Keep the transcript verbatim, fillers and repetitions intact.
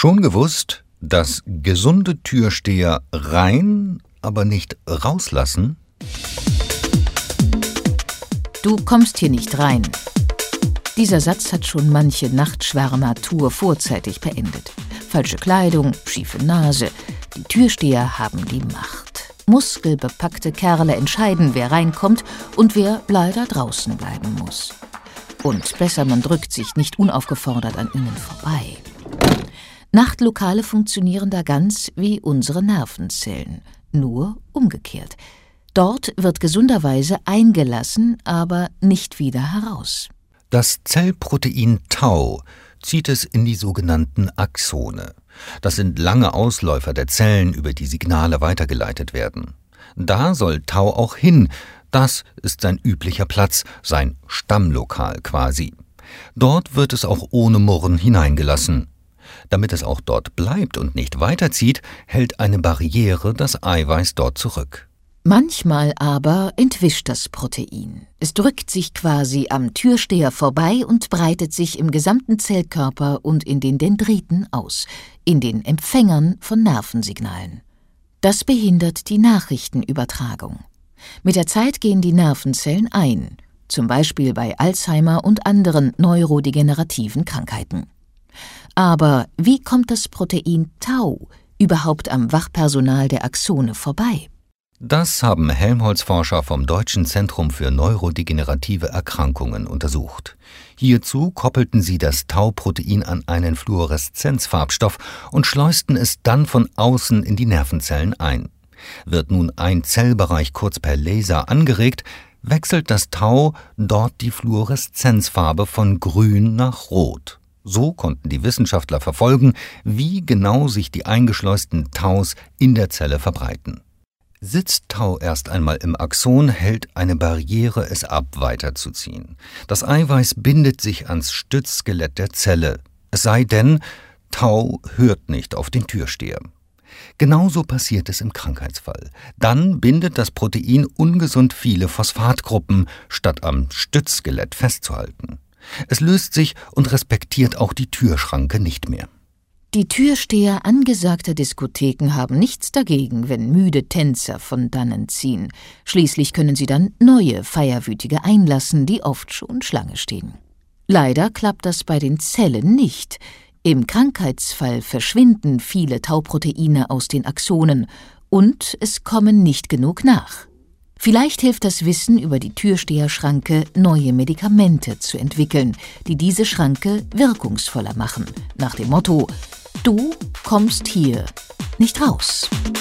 Schon gewusst, dass gesunde Türsteher rein, aber nicht rauslassen? Du kommst hier nicht rein. Dieser Satz hat schon manche Nachtschwärmer-Tour vorzeitig beendet. Falsche Kleidung, schiefe Nase. Die Türsteher haben die Macht. Muskelbepackte Kerle entscheiden, wer reinkommt und wer leider draußen bleiben muss. Und besser, man drückt sich nicht unaufgefordert an ihnen vorbei. Nachtlokale funktionieren da ganz wie unsere Nervenzellen, nur umgekehrt. Dort wird gesunderweise eingelassen, aber nicht wieder heraus. Das Zellprotein Tau zieht es in die sogenannten Axone. Das sind lange Ausläufer der Zellen, über die Signale weitergeleitet werden. Da soll Tau auch hin. Das ist sein üblicher Platz, sein Stammlokal quasi. Dort wird es auch ohne Murren hineingelassen. Damit es auch dort bleibt und nicht weiterzieht, hält eine Barriere das Eiweiß dort zurück. Manchmal aber entwischt das Protein. Es drückt sich quasi am Türsteher vorbei und breitet sich im gesamten Zellkörper und in den Dendriten aus, in den Empfängern von Nervensignalen. Das behindert die Nachrichtenübertragung. Mit der Zeit gehen die Nervenzellen ein, zum Beispiel bei Alzheimer und anderen neurodegenerativen Krankheiten. Aber wie kommt das Protein Tau überhaupt am Wachpersonal der Axone vorbei? Das haben Helmholtz-Forscher vom Deutschen Zentrum für neurodegenerative Erkrankungen untersucht. Hierzu koppelten sie das Tau-Protein an einen Fluoreszenzfarbstoff und schleusten es dann von außen in die Nervenzellen ein. Wird nun ein Zellbereich kurz per Laser angeregt, wechselt das Tau dort die Fluoreszenzfarbe von grün nach rot. So konnten die Wissenschaftler verfolgen, wie genau sich die eingeschleusten Taus in der Zelle verbreiten. Sitzt Tau erst einmal im Axon, hält eine Barriere es ab, weiterzuziehen. Das Eiweiß bindet sich ans Stützskelett der Zelle. Es sei denn, Tau hört nicht auf den Türsteher. Genauso passiert es im Krankheitsfall. Dann bindet das Protein ungesund viele Phosphatgruppen, statt am Stützskelett festzuhalten. Es löst sich und respektiert auch die Türschranke nicht mehr. Die Türsteher angesagter Diskotheken haben nichts dagegen, wenn müde Tänzer von dannen ziehen. Schließlich können sie dann neue Feierwütige einlassen, die oft schon Schlange stehen. Leider klappt das bei den Zellen nicht. Im Krankheitsfall verschwinden viele Tauproteine aus den Axonen und es kommen nicht genug nach. Vielleicht hilft das Wissen über die Türsteherschranke, neue Medikamente zu entwickeln, die diese Schranke wirkungsvoller machen. Nach dem Motto: Du kommst hier nicht raus.